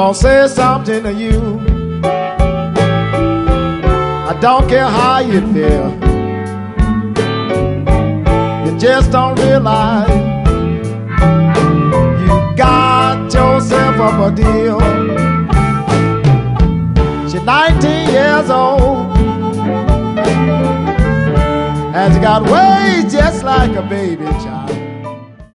gonna say something to you. I don't care how you feel. You just don't realize you got yourself up a deal. She's 19 years old, and she got ways just like a baby child.